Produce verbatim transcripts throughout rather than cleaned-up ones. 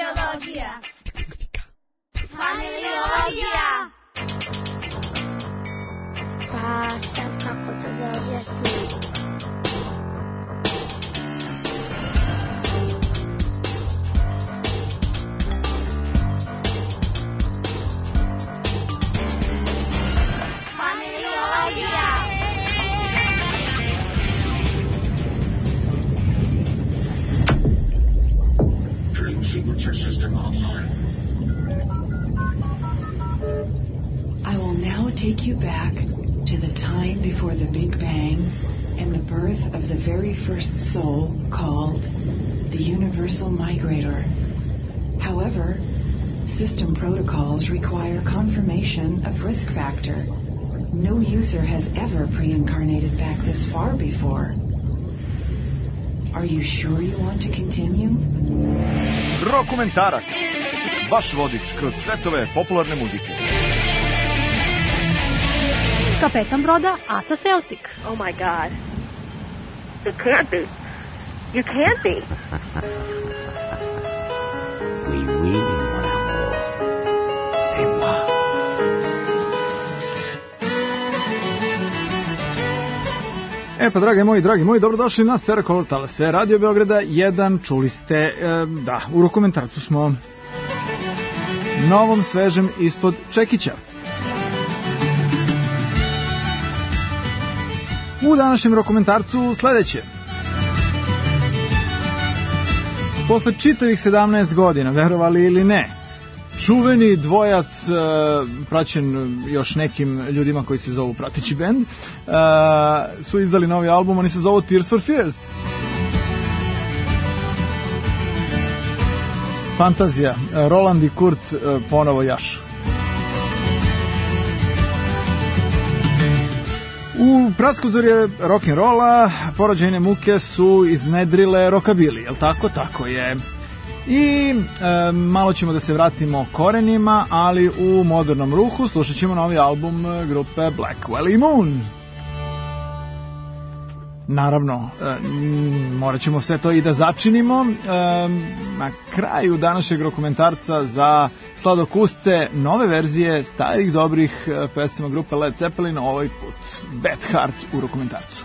Familiologija. Familiologija. Pa sad kako to da objasnim? I will now take you back to the time before the Big Bang and the birth of the very first soul called the Universal Migrator. However, system protocols require confirmation of risk factor. No user has ever pre-incarnated back this far before. Are you sure you want to continue? Rokumentarac. Vaš vodič kroz svetove popularne muzike. Kapetan broda Asa Celtic. Oh my God. It can't be. You can't be. We really want more. C'est moi. E pa, dragi moji, dragi moji, dobrodošli na Stereo Talase Radio Beograda jedan, čuli ste, e, da, u Rokumentarcu smo novom, svežem, ispod čekića. U današnjem Rokumentarcu sledeće. Posle čitavih sedamnaest godina, verovali ili ne, čuveni dvojac, uh, praćen još nekim ljudima koji se zovu prateći bend, uh, su izdali novi album, oni se zovu Tears for Fears. Fantazija, Roland i Kurt uh, ponovo jašu. U praskuzorje rock'n'rolla porođajne muke su iznedrile rockabilly, jel tako? Tako je. I e, malo ćemo da se vratimo korenima, ali u modernom ruhu slušat ćemo novi album grupe Blackwell Moon. Naravno, e, morat ćemo sve to i da začinimo. E, na kraju današnjeg Rokumentarca za sladokusce nove verzije starih dobrih pesama grupe Led Zeppelin, ovaj put Bad Heart u Rokumentarcu.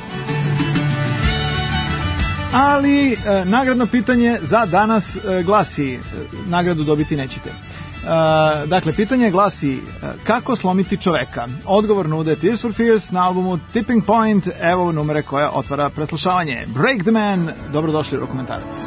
Ali e, nagradno pitanje za danas e, glasi, e, nagradu dobiti nećete. E, dakle, pitanje glasi, e, kako slomiti čoveka? Odgovor nude Tears for Fears na albumu Tipping Point, evo numere koja otvara preslušavanje. Break the Man, dobrodošli u Rokumentarac.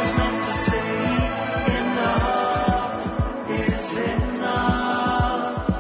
Enough is enough.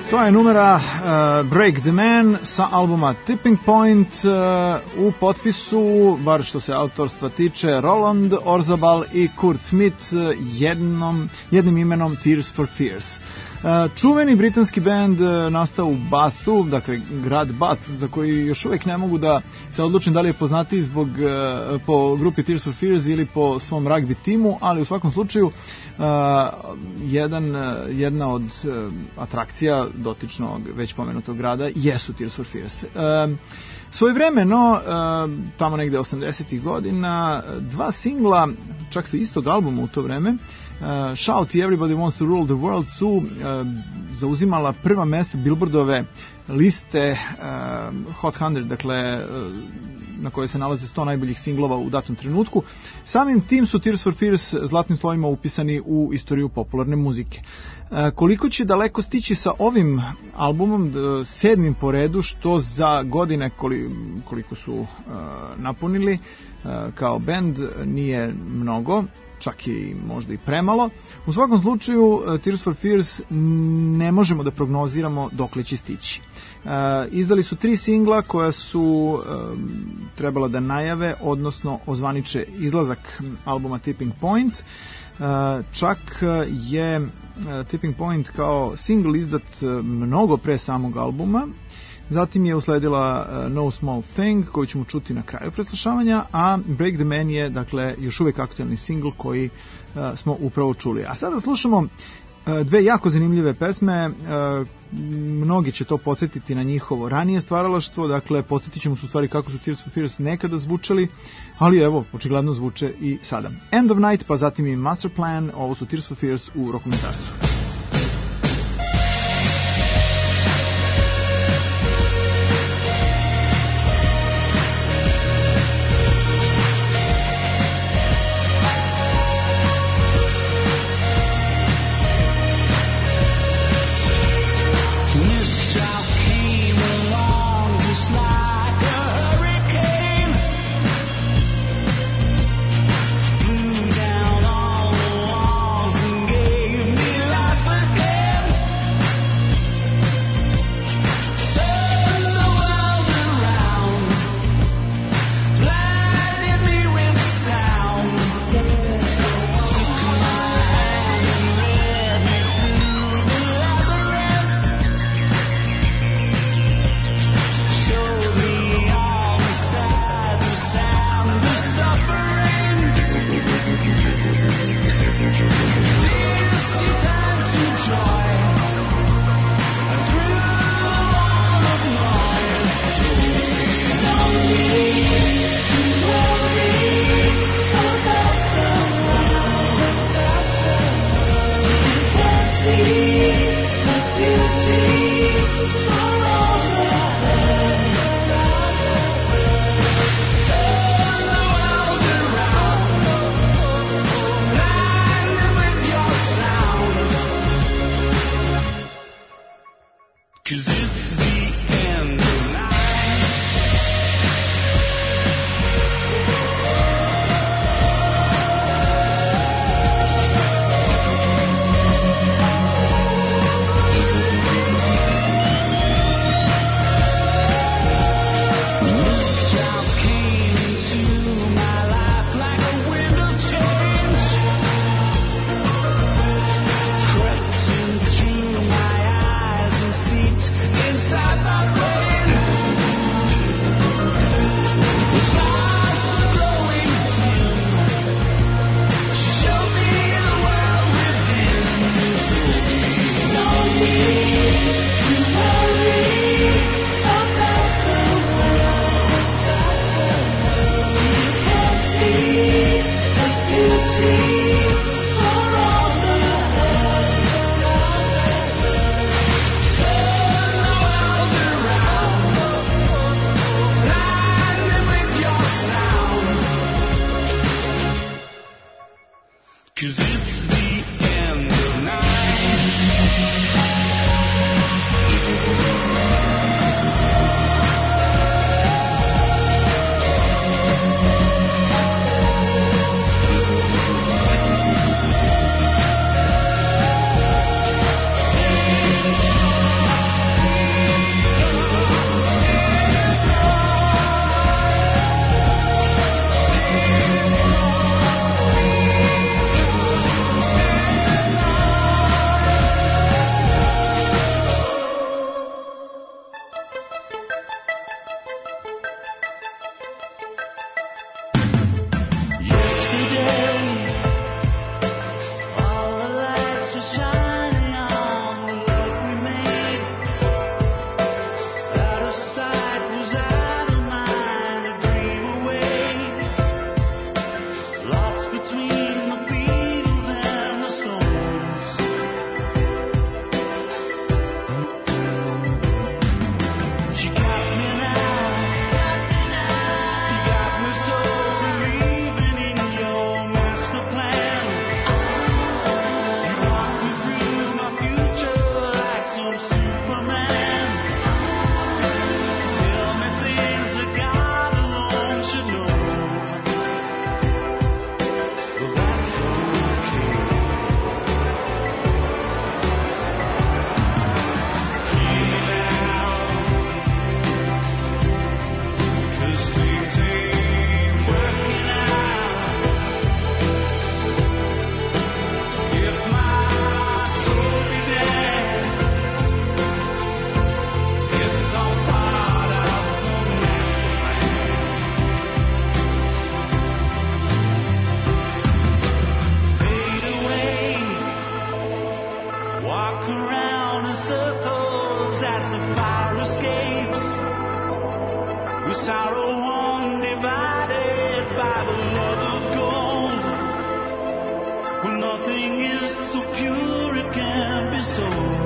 To je numera uh, Break the Man sa albuma Tipping Point, uh, u potpisu, bar što se autorstva tiče, Roland Orzabal i Kurt Smith, uh, jednom, jednim imenom Tears for Fears. Uh, čuveni britanski band uh, nastao u Bathu, dakle grad Bath, za koji još uvijek ne mogu da se odlučim da li je poznatiji zbog, uh, po grupi Tears for Fears ili po svom rugby timu, ali u svakom slučaju uh, jedan, uh, jedna od uh, atrakcija dotičnog već pomenutog grada jesu Tears for Fears. Uh, Svojevremeno, uh, tamo negde osamdesetih godina, dva singla, čak su istog albuma u to vreme, Uh, Shout i Everybody Wants to Rule the World su uh, zauzimala prva mesta Billboardove liste uh, Hot sto, dakle uh, na kojoj se nalaze sto najboljih singlova u datom trenutku. Samim tim su Tears for Fears zlatnim slovima upisani u istoriju popularne muzike. Uh, koliko će daleko stići sa ovim albumom, uh, sedmim po redu, što za godine koli, koliko su uh, napunili uh, kao band nije mnogo, čak i možda i premalo. U svakom slučaju, Tears for Fears ne možemo da prognoziramo dokle će stići. Uh, izdali su tri singla koja su uh, trebala da najave, odnosno ozvaniče izlazak albuma Tipping Point. Uh, čak je uh, Tipping Point kao single izdat uh, mnogo pre samog albuma. Zatim je usledila uh, No Small Thing, koju ćemo čuti na kraju preslušavanja, a Break the Man je, dakle, još uvijek aktualni singl koji uh, smo upravo čuli. A sada slušamo uh, dve jako zanimljive pesme, uh, mnogi će to podsjetiti na njihovo ranije stvaralaštvo, dakle, podsjetit ćemo su stvari kako su Tears for Fears nekada zvučali, ali evo, očigledno zvuče i sada. End of Night, pa zatim i Master Plan, ovo su Tears for Fears u Rokometarcu. Down all the walls and gave me life. with sorrow undivided by the love of gold. Well, nothing is so pure it can't be sold.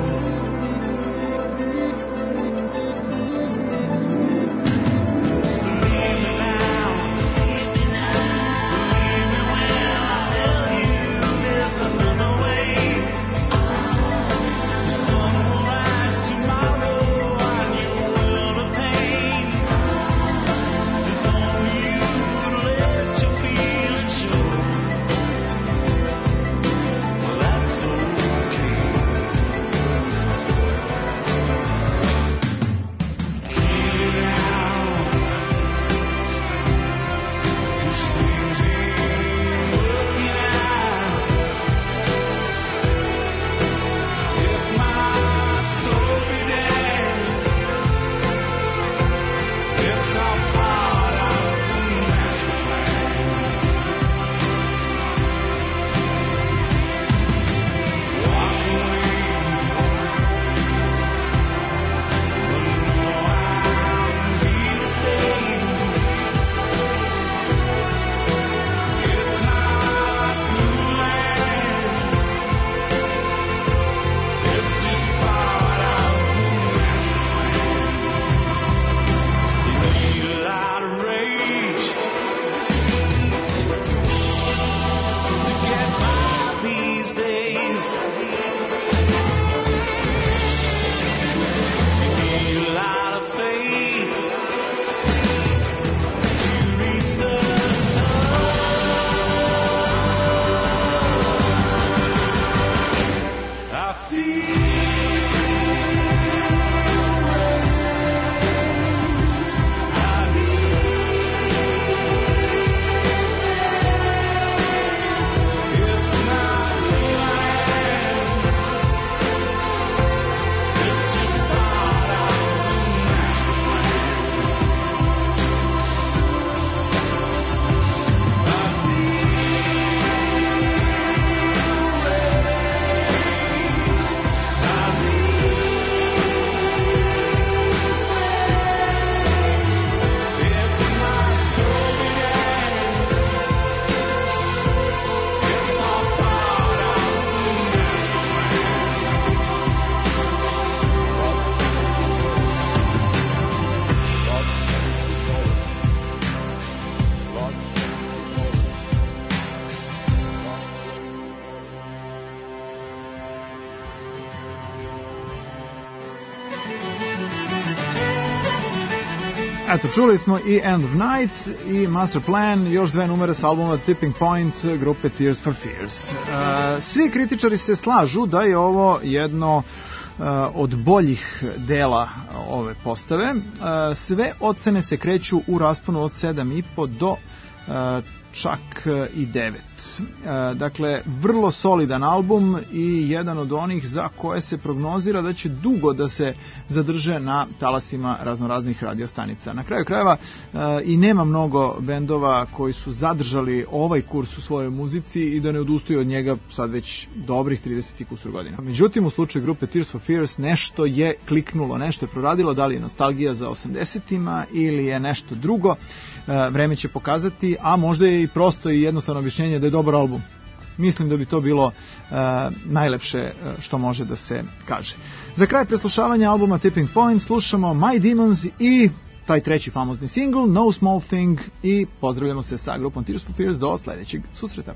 Eto, čuli smo i End of Night i Master Plan, još dve numere s albuma Tipping Point grupe Tears for Fears. Uh, svi kritičari se slažu da je ovo jedno uh, od boljih dela ove postave. Uh, sve ocene se kreću u rasponu od sedam i po do uh, čak i devet. Dakle, vrlo solidan album i jedan od onih za koje se prognozira da će dugo da se zadrže na talasima raznoraznih radiostanica. Na kraju krajeva i nema mnogo bendova koji su zadržali ovaj kurs u svojoj muzici i da ne odustaju od njega sad već dobrih trideset i kusur godina. Međutim, u slučaju grupe Tears for Fears nešto je kliknulo, nešto je proradilo, da li je nostalgija za osamdesetima ili je nešto drugo. Vreme će pokazati, a možda je i prosto i jednostavno objašnjenje da je dobar album. Mislim da bi to bilo uh, najlepše što može da se kaže. Za kraj preslušavanja albuma Tipping Point slušamo My Demons i taj treći famozni single No Small Thing i pozdravljamo se sa grupom Tears for Fears do sledećeg susreta.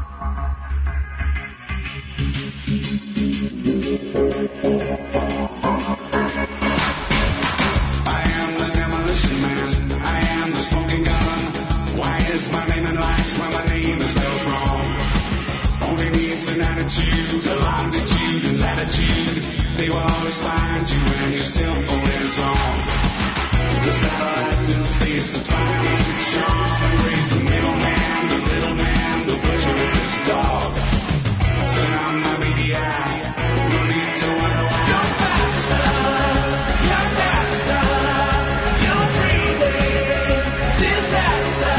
My name and lights when my name is spelled wrong. Only needs an attitude, a longitude and latitude. They will always find you when your cell phone is on. The satellites in space are trying to show. Raise the middleman, the little man, the butcher and his dog. Turn on my baby eye, no need to wonder why. You're faster, you're faster, you're breathing disaster.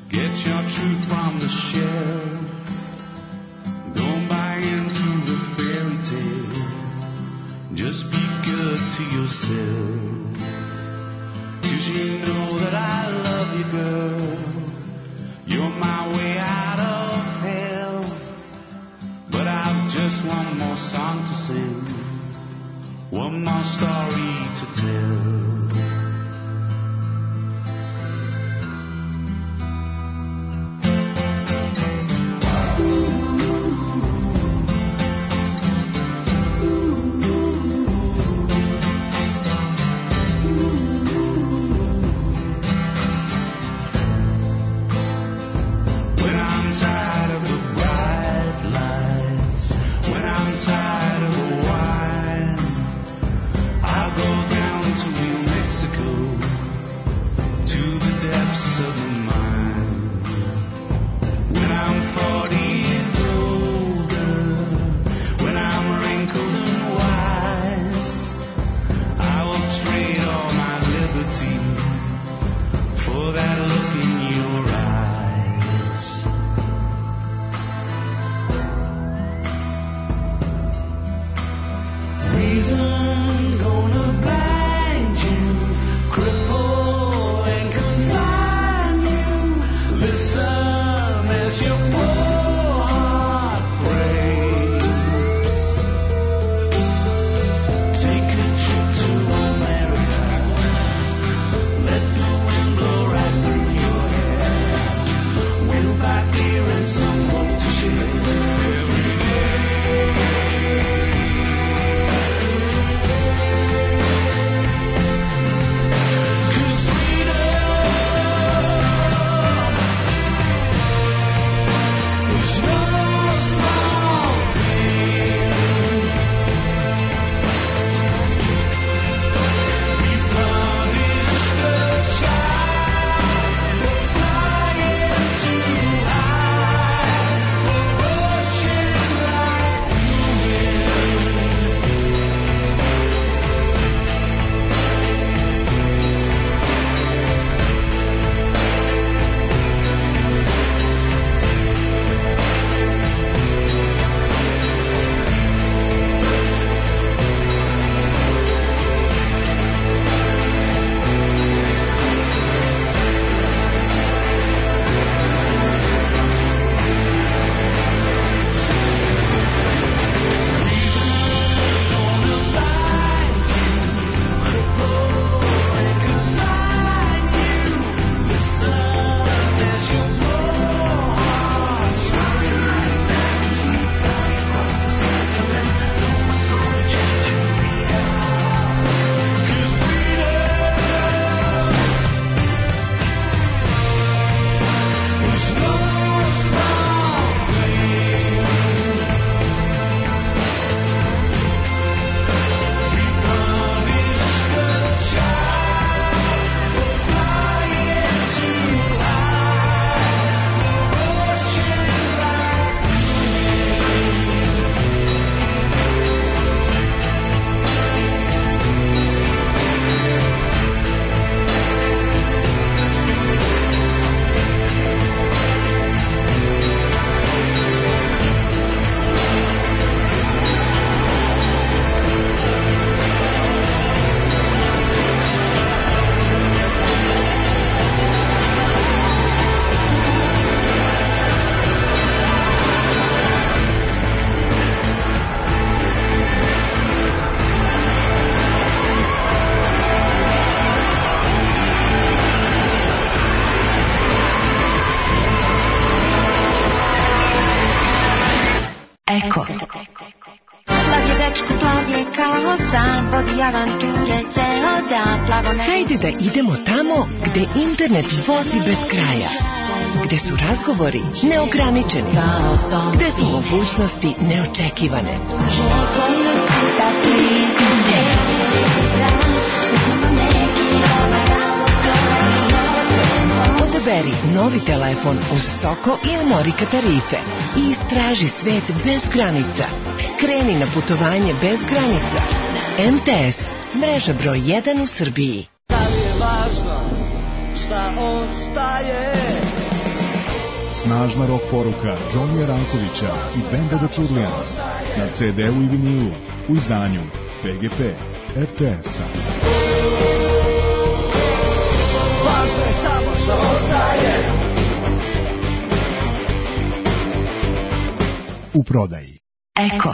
Get your truth from the shelf. Don't buy into the fairy tale. Just be good to yourself. 'Cause you know that I love you, girl. You're my way out of hell. But I've just one more song to sing, one more story to tell. Hajde da idemo tamo gde internet vozi bez kraja, gde su razgovori neograničeni, gde su mogućnosti neočekivane. Odaberi novi telefon uz Soko i Amorika tarife i istraži svet bez granica. Kreni na putovanje bez granica. M T S, mreža broj jedan u Srbiji. Da li je važno šta ostaje? Snažna rock poruka Johnnyja Rankovića i benda The Chudlians na ce de u i vinilu u izdanju P G P R T S-a. Važno je samo što ostaje. U prodaji Eko.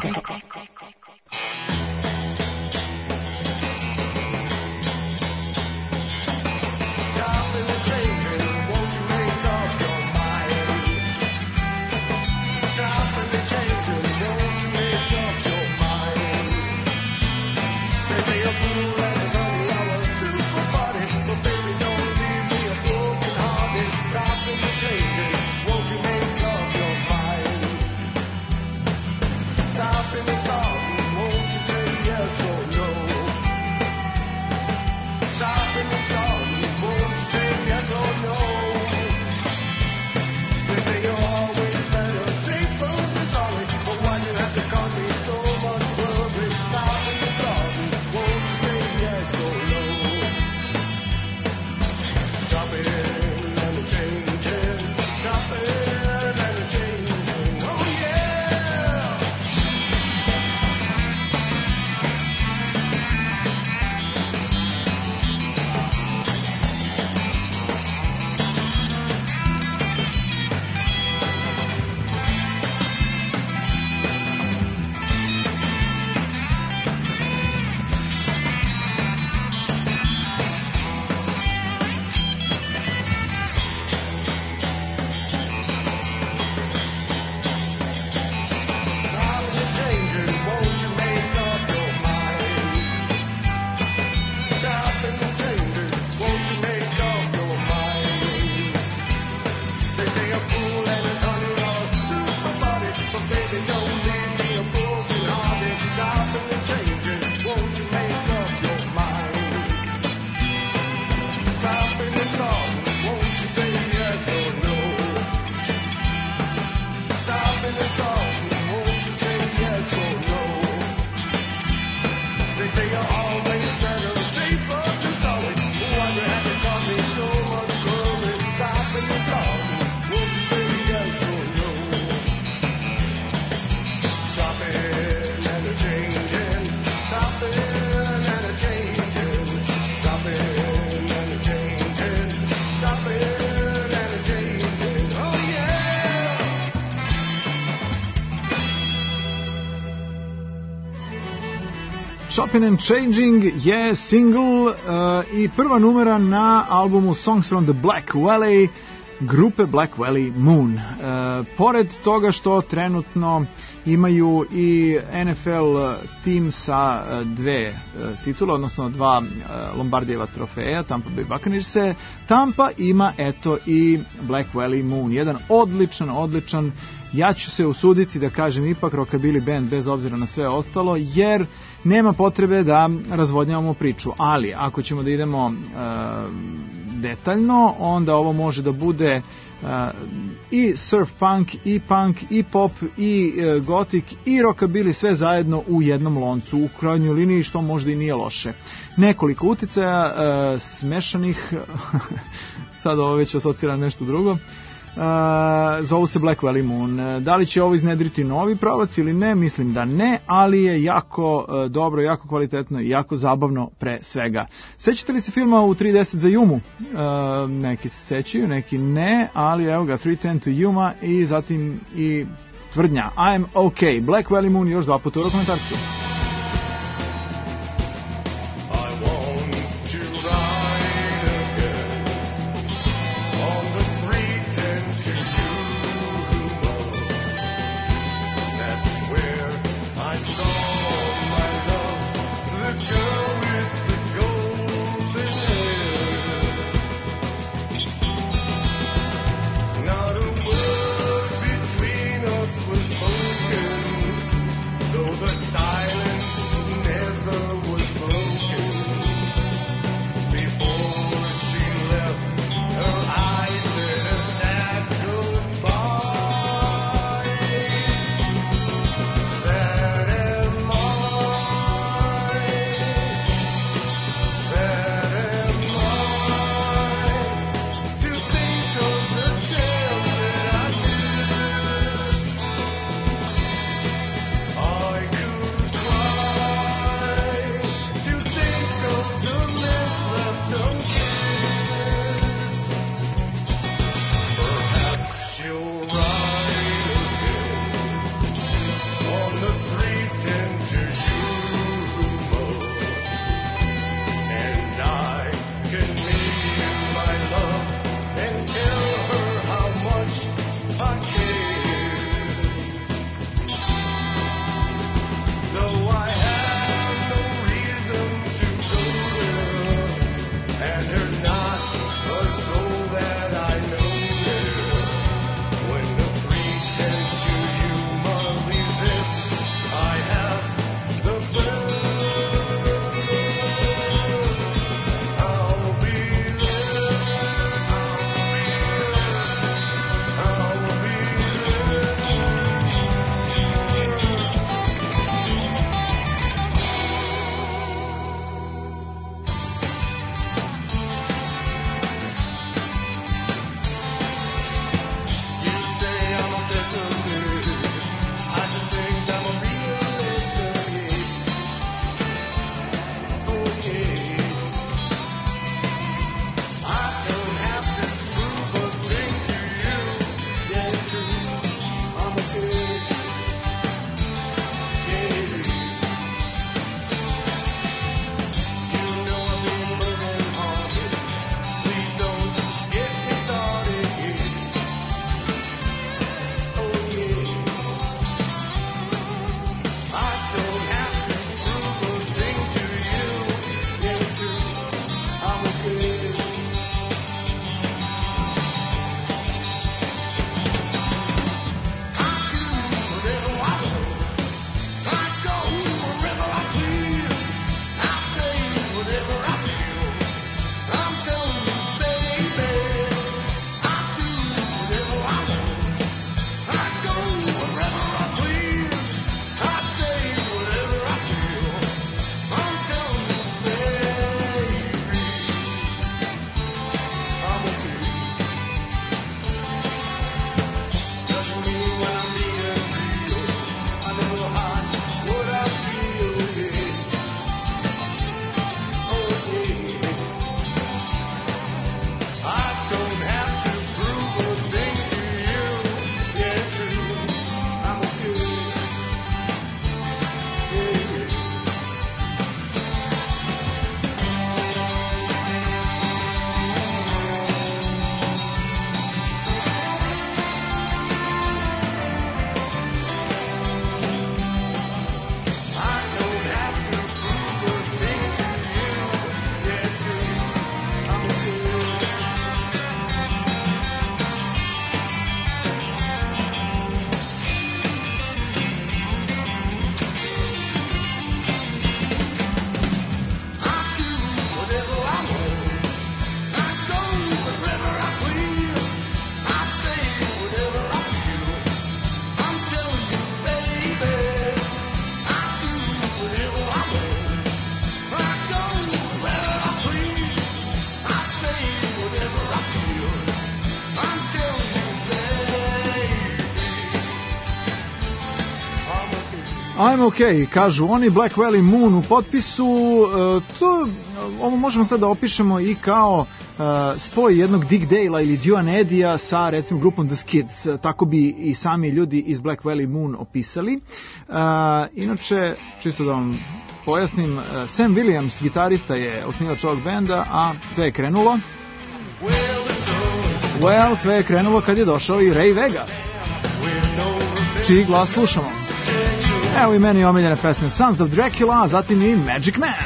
Shopping and Changing je single uh, i prva numera na albumu Songs from the Black Valley grupe Black Valley Moon. Uh, pored toga što trenutno imaju i N F L tim sa uh, dve uh, titule, odnosno dva uh, Lombardijeva trofeja, Tampa Bay Buccaneers-e, Tampa ima eto i Black Valley Moon, jedan odličan, odličan, ja ću se usuditi da kažem ipak rockabilly band bez obzira na sve ostalo, jer nema potrebe da razvodnjavamo priču, ali ako ćemo da idemo uh, detaljno, onda ovo može da bude uh, i surf punk, i punk, i pop, i uh, gothic, i rockabilly, sve zajedno u jednom loncu, u krajnjoj liniji, što možda i nije loše. Nekoliko uticaja uh, smešanih, sad ovo već asocira nešto drugo, Uh, zovu se Black Valley Moon. Da li će ovo iznedriti novi pravac ili ne, mislim da ne, ali je jako uh, dobro, jako kvalitetno i jako zabavno pre svega. Sećate li se filma U tri deset za Jumu? Uh, neki se sećaju, neki ne, ali evo ga, tri ten to Yuma i zatim i tvrdnja I'm OK. Black Valley Moon još dva puta u dokumentarcu. Silence I'm okay, kažu oni. Black Valley Moon u potpisu. E, to, ovo možemo sad da opišemo i kao e, spoj jednog Dick Dale-a ili Duane Eddy-a sa recimo grupom The Skids. Tako bi i sami ljudi iz Black Valley Moon opisali. E, inače, čisto da vam pojasnim, Sam Williams, gitarista, je osnivač ovog benda, a sve je krenulo. Well, sve je krenulo kad je došao i Ray Vega, čiji glas slušamo. Evo i meni omiljene pesme Sons of Dracula, a zatim i Magic Man.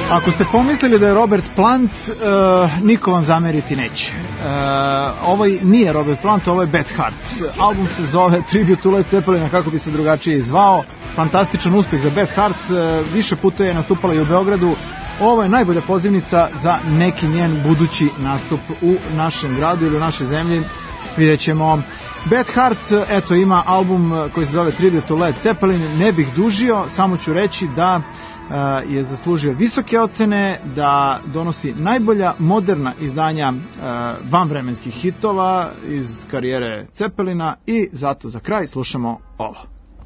Ako ste pomislili da je Robert Plant, uh, niko vam zameriti neće. Uh, ovaj nije Robert Plant, ovo je Beth Hart. Album se zove Tribute to Led Zeppelin, kako bi se drugačije zvao. Fantastičan uspeh za Beth Hart, uh, više puta je nastupala i u Beogradu. Ovo je najbolja pozivnica za neki njen budući nastup u našem gradu ili u našoj zemlji. Vidjet ćemo. Beth Hart, eto, ima album koji se zove Tribute to Led Zeppelin. Ne bih dužio, samo ću reći da uh, je zaslužio visoke ocene, da donosi najbolja moderna izdanja uh, vanvremenskih hitova iz karijere Zeppelina i zato za kraj slušamo ovo.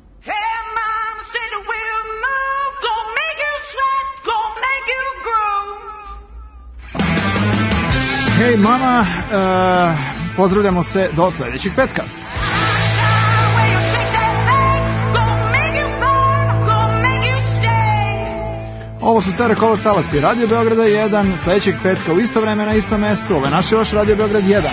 Hej mama, uh, pozdravljamo se do sledećeg petka. Ovo su Stare Color Talasi, Radio Beograda jedan, sledećeg petka u isto vreme na istom mestu. Ovo je naš vaš Radio Beograd jedan.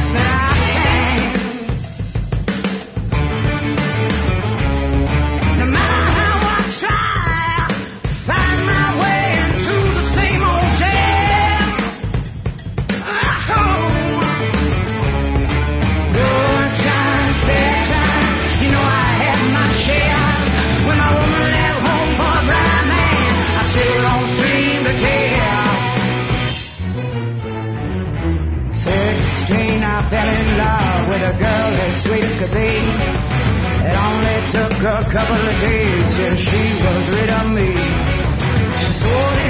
It only took a couple of days till she was rid of me. She swore